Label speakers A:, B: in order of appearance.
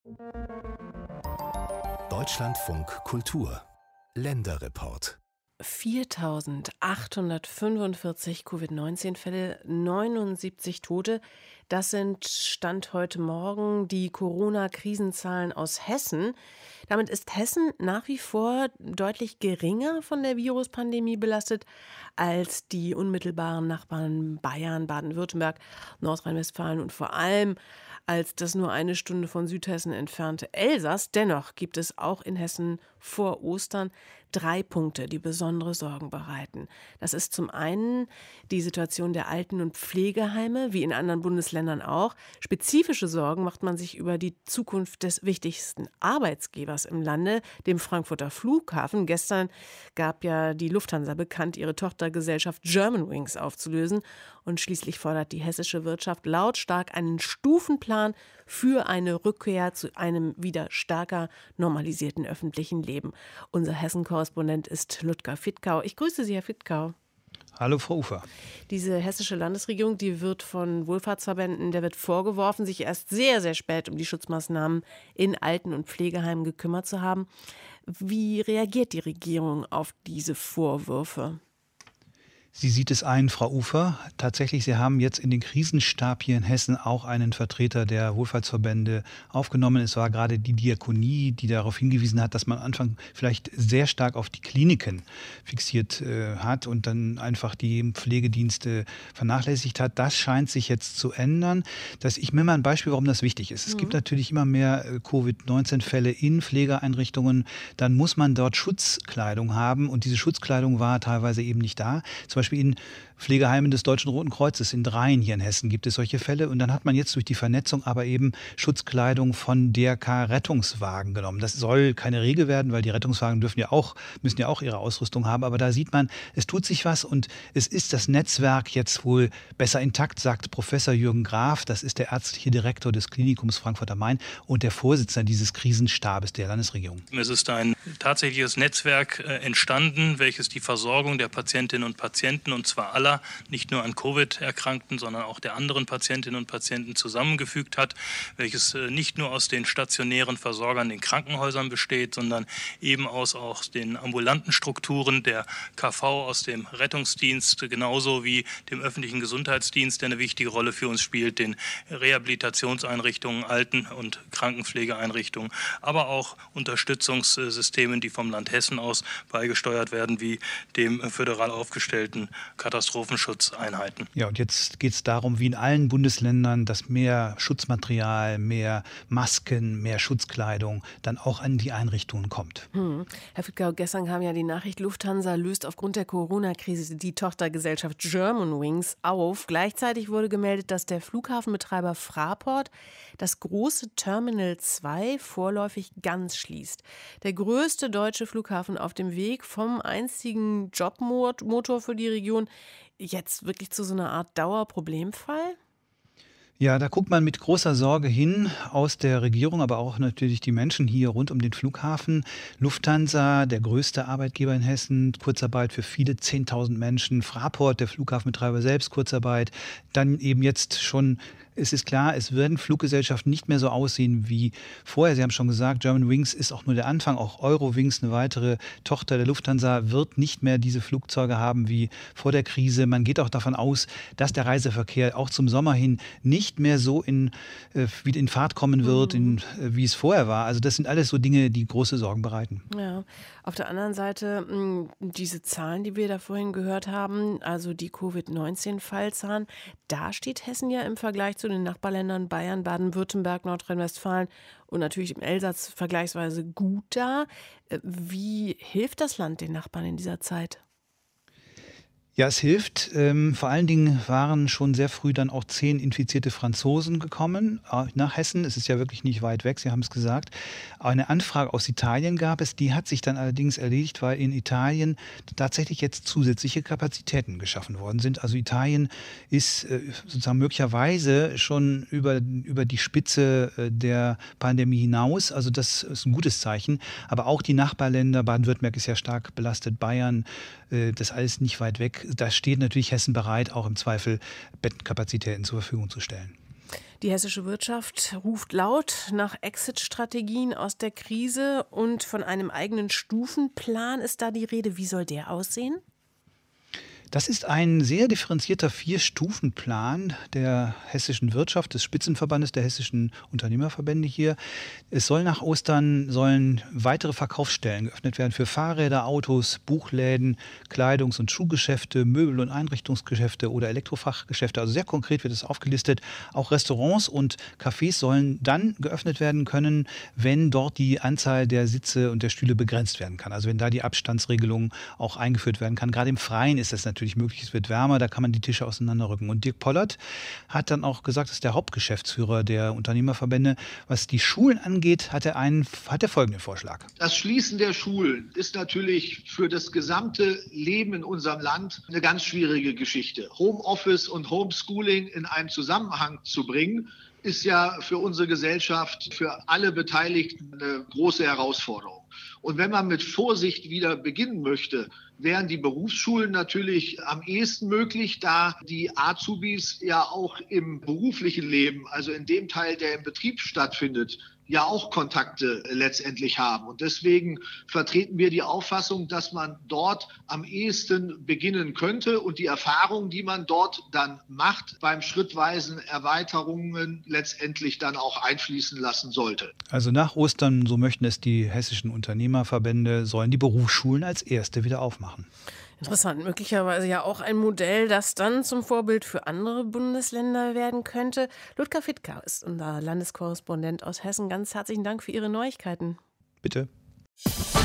A: Deutschlandfunk Kultur Länderreport
B: 4.845 Covid-19-Fälle, 79 Tote. Das sind Stand heute Morgen die Corona-Krisenzahlen aus Hessen. Damit ist Hessen nach wie vor deutlich geringer von der Viruspandemie belastet als die unmittelbaren Nachbarn Bayern, Baden-Württemberg, Nordrhein-Westfalen und vor allem als das nur eine Stunde von Südhessen entfernte Elsass. Dennoch gibt es auch in Hessen vor Ostern 3 Punkte, die besondere Sorgen bereiten. Das ist zum einen die Situation der Alten- und Pflegeheime, wie in anderen Bundesländern auch. Spezifische Sorgen macht man sich über die Zukunft des wichtigsten Arbeitgebers im Lande, dem Frankfurter Flughafen. Gestern gab ja die Lufthansa bekannt, ihre Tochtergesellschaft Germanwings aufzulösen. Und schließlich fordert die hessische Wirtschaft lautstark einen Stufenplan für eine Rückkehr zu einem wieder stärker normalisierten öffentlichen Leben. Unser Hessen-Korrespondent ist Ludger Fittkau. Ich grüße Sie, Herr Fittkau.
C: Hallo, Frau Ufer.
B: Diese hessische Landesregierung, die wird von Wohlfahrtsverbänden, der wird vorgeworfen, sich erst sehr, sehr spät um die Schutzmaßnahmen in Alten- und Pflegeheimen gekümmert zu haben. Wie reagiert die Regierung auf diese Vorwürfe?
C: Sie sieht es ein, Frau Ufer. Tatsächlich, Sie haben jetzt in den Krisenstab hier in Hessen auch einen Vertreter der Wohlfahrtsverbände aufgenommen. Es war gerade die Diakonie, die darauf hingewiesen hat, dass man am Anfang vielleicht sehr stark auf die Kliniken fixiert hat und dann einfach die Pflegedienste vernachlässigt hat. Das scheint sich jetzt zu ändern. Ich nenne mal ein Beispiel, warum das wichtig ist. Es gibt natürlich immer mehr Covid-19-Fälle in Pflegeeinrichtungen. Dann muss man dort Schutzkleidung haben und diese Schutzkleidung war teilweise eben nicht da. Zum Beispiel in Pflegeheimen des Deutschen Roten Kreuzes in Dreien hier in Hessen gibt es solche Fälle. Und dann hat man jetzt durch die Vernetzung aber eben Schutzkleidung von DRK-Rettungswagen genommen. Das soll keine Regel werden, weil die Rettungswagen müssen ja auch ihre Ausrüstung haben. Aber da sieht man, es tut sich was und es ist das Netzwerk jetzt wohl besser intakt, sagt Professor Jürgen Graf. Das ist der ärztliche Direktor des Klinikums Frankfurt am Main und der Vorsitzende dieses Krisenstabes der Landesregierung.
D: Es ist ein tatsächliches Netzwerk entstanden, welches die Versorgung der Patientinnen und Patienten, und zwar aller, nicht nur an Covid-Erkrankten, sondern auch der anderen Patientinnen und Patienten zusammengefügt hat, welches nicht nur aus den stationären Versorgern, den Krankenhäusern besteht, sondern eben aus den ambulanten Strukturen der KV, aus dem Rettungsdienst, genauso wie dem öffentlichen Gesundheitsdienst, der eine wichtige Rolle für uns spielt, den Rehabilitationseinrichtungen, Alten- und Krankenpflegeeinrichtungen, aber auch Unterstützungssystemen, die vom Land Hessen aus beigesteuert werden, wie dem föderal aufgestellten Katastrophenschutzeinheiten.
C: Ja, und jetzt geht es darum, wie in allen Bundesländern, dass mehr Schutzmaterial, mehr Masken, mehr Schutzkleidung dann auch an die Einrichtungen kommt.
B: Herr Fittkau, gestern kam ja die Nachricht, Lufthansa löst aufgrund der Corona-Krise die Tochtergesellschaft Germanwings auf. Gleichzeitig wurde gemeldet, dass der Flughafenbetreiber Fraport das große Terminal 2 vorläufig ganz schließt. Der größte deutsche Flughafen auf dem Weg vom einzigen Jobmotor für die Region jetzt wirklich zu so einer Art Dauerproblemfall?
C: Ja, da guckt man mit großer Sorge hin aus der Regierung, aber auch natürlich die Menschen hier rund um den Flughafen. Lufthansa, der größte Arbeitgeber in Hessen, Kurzarbeit für viele 10.000 Menschen. Fraport, der Flughafenbetreiber selbst, Kurzarbeit. Dann eben jetzt schon, es ist klar, es werden Fluggesellschaften nicht mehr so aussehen wie vorher. Sie haben schon gesagt, Germanwings ist auch nur der Anfang. Auch Eurowings, eine weitere Tochter der Lufthansa, wird nicht mehr diese Flugzeuge haben wie vor der Krise. Man geht auch davon aus, dass der Reiseverkehr auch zum Sommer hin nicht mehr so wieder in Fahrt kommen wird, wie es vorher war. Also das sind alles so Dinge, die große Sorgen bereiten.
B: Ja, auf der anderen Seite diese Zahlen, die wir da vorhin gehört haben, also die Covid-19-Fallzahlen, da steht Hessen ja im Vergleich zu den Nachbarländern Bayern, Baden-Württemberg, Nordrhein-Westfalen und natürlich im Elsass vergleichsweise gut da. Wie hilft das Land den Nachbarn in dieser Zeit?
C: Ja, es hilft. Vor allen Dingen waren schon sehr früh dann auch 10 infizierte Franzosen gekommen nach Hessen. Es ist ja wirklich nicht weit weg, Sie haben es gesagt. Eine Anfrage aus Italien gab es, die hat sich dann allerdings erledigt, weil in Italien tatsächlich jetzt zusätzliche Kapazitäten geschaffen worden sind. Also Italien ist sozusagen möglicherweise schon über die Spitze der Pandemie hinaus. Also das ist ein gutes Zeichen. Aber auch die Nachbarländer, Baden-Württemberg ist ja stark belastet, Bayern, das alles nicht weit weg. Da steht natürlich Hessen bereit, auch im Zweifel Bettenkapazitäten zur Verfügung zu stellen.
B: Die hessische Wirtschaft ruft laut nach Exit-Strategien aus der Krise und von einem eigenen Stufenplan ist da die Rede. Wie soll der aussehen?
C: Das ist ein sehr differenzierter 4-Stufen-Plan der hessischen Wirtschaft, des Spitzenverbandes der hessischen Unternehmerverbände hier. Es soll nach Ostern weitere Verkaufsstellen geöffnet werden für Fahrräder, Autos, Buchläden, Kleidungs- und Schuhgeschäfte, Möbel- und Einrichtungsgeschäfte oder Elektrofachgeschäfte. Also sehr konkret wird es aufgelistet. Auch Restaurants und Cafés sollen dann geöffnet werden können, wenn dort die Anzahl der Sitze und der Stühle begrenzt werden kann. Also wenn da die Abstandsregelung auch eingeführt werden kann. Gerade im Freien ist das natürlich möglich, es wird wärmer, da kann man die Tische auseinanderrücken. Und Dirk Pollert hat dann auch gesagt, das ist der Hauptgeschäftsführer der Unternehmerverbände. Was die Schulen angeht, hat er folgenden Vorschlag.
E: Das Schließen der Schulen ist natürlich für das gesamte Leben in unserem Land eine ganz schwierige Geschichte. Homeoffice und Homeschooling in einen Zusammenhang zu bringen, ist ja für unsere Gesellschaft, für alle Beteiligten eine große Herausforderung. Und wenn man mit Vorsicht wieder beginnen möchte, wären die Berufsschulen natürlich am ehesten möglich, da die Azubis ja auch im beruflichen Leben, also in dem Teil, der im Betrieb stattfindet, ja auch Kontakte letztendlich haben. Und deswegen vertreten wir die Auffassung, dass man dort am ehesten beginnen könnte und die Erfahrungen, die man dort dann macht, beim schrittweisen Erweiterungen letztendlich dann auch einfließen lassen sollte.
C: Also nach Ostern, so möchten es die hessischen Unternehmerverbände, sollen die Berufsschulen als erste wieder aufmachen.
B: Interessant, möglicherweise ja auch ein Modell, das dann zum Vorbild für andere Bundesländer werden könnte. Ludger Fittka ist unser Landeskorrespondent aus Hessen. Ganz herzlichen Dank für Ihre Neuigkeiten.
C: Bitte.